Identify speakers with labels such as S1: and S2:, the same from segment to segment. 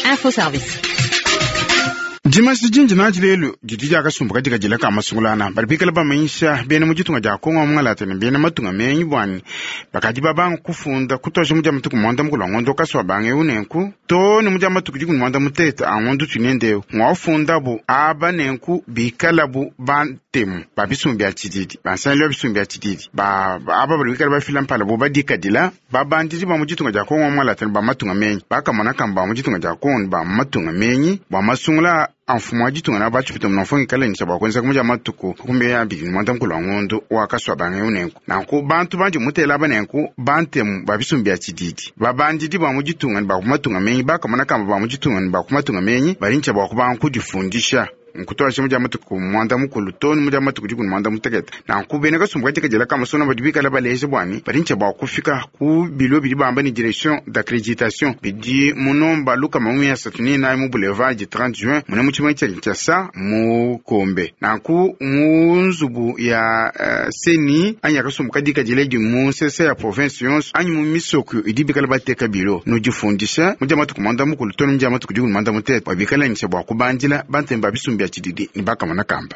S1: Info Service.
S2: Dimanche jinjina jilelu jidija ka sumbuka diga jila ka masungulana barbikala ba maisha bene mujitunga ja kongo mngalata ne bene matunga menyi bwani bakadi babang kufunda kutosha muja mtuku mwanda mkulu ngondo kaswa bange unenku to ni muja mtuku jiku mwanda muteta angondo tunende ngofunda bu aba nenku bikala bu bantemu babisumbi atididi bansalo bisumbi atididi aba barbikala ba filam pala bu badika dila babandiji ba mujitunga ja kongo mngalata ba matunga menyi bakamana kamba mujitunga ja kongo ba matunga menyi ba masungula anfumaji tungana ba chupita mnofongi kala ni chaba kwenza kumuja matuku kumbe ya bigi mwanda mkulu ngondo wakaswa bange unenku nanku bantu banji mutela banenku bantemu babisumbi atididi babandidi ba mujitunga ba kumatunga menyi bakamana kamba ba mujitunga ba kumatunga menyi barincha ba kubanku difundisha nkutoa shimuja matuku mwanda mukulu toni muja matuku jiku mwanda mutegeta na nkubene kasumbuka jikajela kama sona badibika la baleje bwani barincha ba kufika ku bilo bidi bamba ni direction d'accréditation bidi munomba luka mamu ya satuni na mu boulevard 30 juin muna muchima cha mu kombe na ku munzubu ya seni anya kasumbuka jikajela di mu sese ya province yons anyi mu misoku idibika la bateka bilo no jifundisha muja matuku mwanda mukulu toni muja matuku jiku mwanda mutegeta babikala ni chaba kubanjila bantemba bisumbi chididi ni baka mana kamba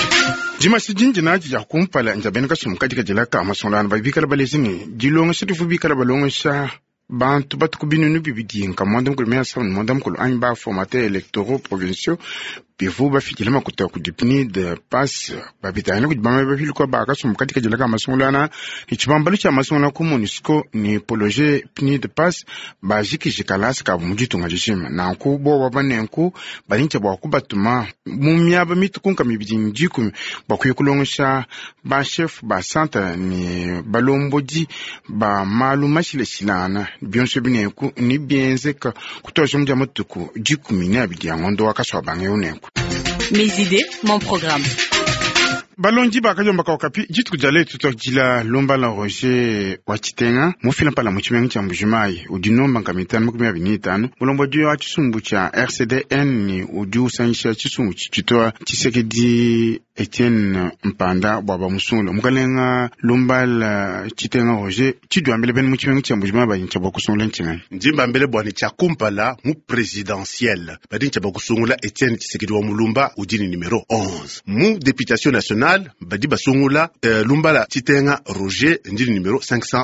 S2: jima sijinji na aji ya kumpala njabeni kasumuka jikajela kama sonlana babikala balezini jilonga situ bikala balonga sha bantu batukubinu nubibidi nka mwanda mkulu mea sawa ni mwanda mkulu anyi ba formate électoraux provinciaux bivu bafikile makuta kudipini de passe babitana kujibama bafilu kwa baka sumuka jikajela kama sonlana ichibambalu cha masonlana ku MONUSCO ni poloje pini de passe bajiki jikalasi ka mujitunga jishima na nku bo wabanenku barincha bwa kubatuma mumyaba mitukunka mibidi njiku bakuye kulongisha ba chef ba centre ni balomboji ba malu mashile silana bionso binenku ni bienze ka kutosha mja mutuku jiku mina bidi ngondo wakaswa bange unenku.
S1: Mes idées, mon programme.
S2: Balonji bakajomba ka okapi jitu jale tutokjila lomba la Roger Wachitenga mufila pala muchimengi cha mbujumai udinomba ngamitano mukumya binitano mulombo dio achisumbu cha RCDN ni udiu sanisha chisumbu chitoa Tshisekedi Etienne Mpanda baba musulo mukalenga lomba la Chitenga Roger chidwa mbele ben muchimengi cha mbujumai ba nchaba kusungula nchinga
S3: njimba mbele bwani cha kumpala mu presidentiel badi nchaba kusungula Etienne Tshisekedi wa mulumba udini numero 11 mu députation nationale badi basungula lumbala Chitenga Roger njiri numero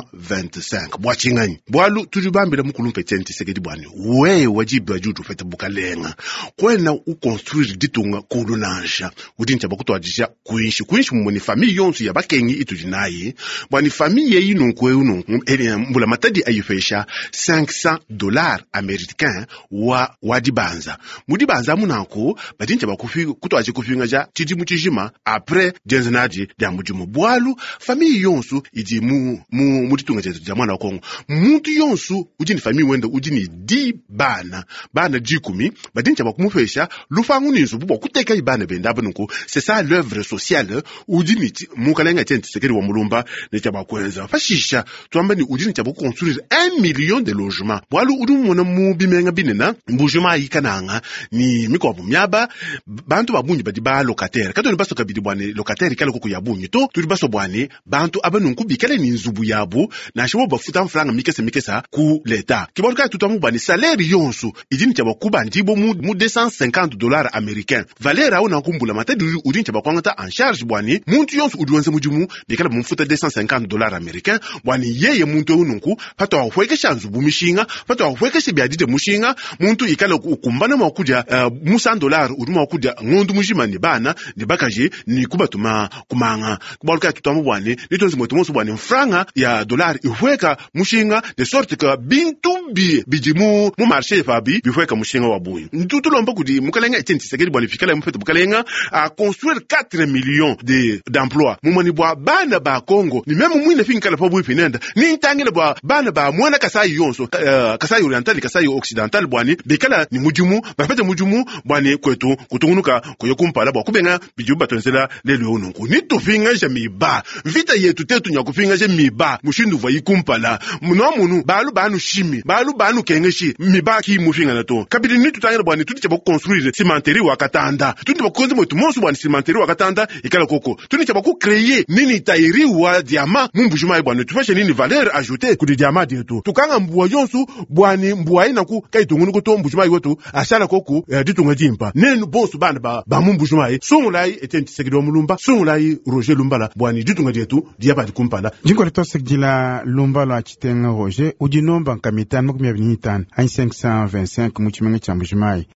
S3: 525 bwachingani bwalu tujubambira mukulumpa Etienne Tshisekedi bwani we wajibu wajudu fete bukalenga kwena ukonstruire ditunga kolonanja udincha bakutwajisha kuishi mumoni famille yonsu ya bakengi itujinayi bwani famille yinu kweuno mbula matadi ayifesha $500 américains wa dibanza mudibanza munako badincha bakufika kutwaje kufinga ja tidimu tijima après jenzenaji ya mujumu bwalu famille yonsu idi mu titunga chetu ja mwana wa Kongo muntu yonsu ujini famille wenda ujini di bana 10 badincha bakumufesha lufangu ninzu bubo kuteka ibana benda abanuko c'est ça l'œuvre sociale ujini mukalenga Etienne Tshisekedi wa mulumba ne chaba kwenza fashisha tuambani ujini chaba construire 1 million de logements bwalu udumona mu bimenga binena mbujuma yikananga ni mikobo myaba bantu babunyi badi ba locataire kato ni baso kabidi bwane locataire kala ko yabunyi to tuli baso bwane bantu abanunku bikale ni nzubu yabo na shibo bafuta mfranga mikesa ku leta kiboruka tutamu bani salaire yonsu idini chaba kuba ndibo mu $250 américains valera ona kumbula matadi udini chaba kwangata en charge bwani muntu yonsu udwenze mujumu bikale mfuta $250 américains bwani yeye muntu ununku pato ahwekesha nzubu mishinga pato ahwekesha biadide mushinga muntu ikale ukumbana makuja $100 uduma kuja ngondu mujima ni bana ni bakaje ni kubatuma kumanga kubaluka tutamu bwane nitonzi mwetumoso bwane mfranga ya dollar ihweka mushinga de sorte que bintu bijimu mu marché fabi bihweka mushinga wabuyi ntutulomba kudi mukalenga Etienne Tshisekedi bwane fikala mufete mukalenga a construire 4 millions d'emplois mumani bwa bana ba Congo ni même mwine finkala pa bwi pinenda ni ntangile bwa bana ba mwana Kasai yonso Kasai oriental Kasai occidental bwane bikala ni mujumu bafete mujumu bwane kwetu kutungunuka kuyokumpala bwa kubenga bijuba tonzela lelo ononko ni tufinga jamiba vita yetu tetu nya kufinga jamiba mushindu va yikumpala muno munu balu shimi balu kengeshi miba ki mufinga nato kabili ni tutangela bwani tuti chaba construire cimenterie wa Katanda tuti bakonze motu monsu bwani cimenterie nimero wakatanda ikala koko tuni chaba ku créer nini tairi wa diamant mumbujuma bwana tufashe nini valeur ajoutée ku diamant yetu tukanga mbwa yonsu bwani mbwa ina ku kaitungunu ko tombujuma yetu ashala koko ditunga jimpa nenu bonsu bana ba mumbujuma songolai Etienne Tshisekedi wa Mulumba songolai Roger Lumbala bwani ditunga yetu diaba dikumpala
S2: jingore to sekdila Lumbala achitenga Roger ujinomba kamitan 25 525 muchimenge chambujuma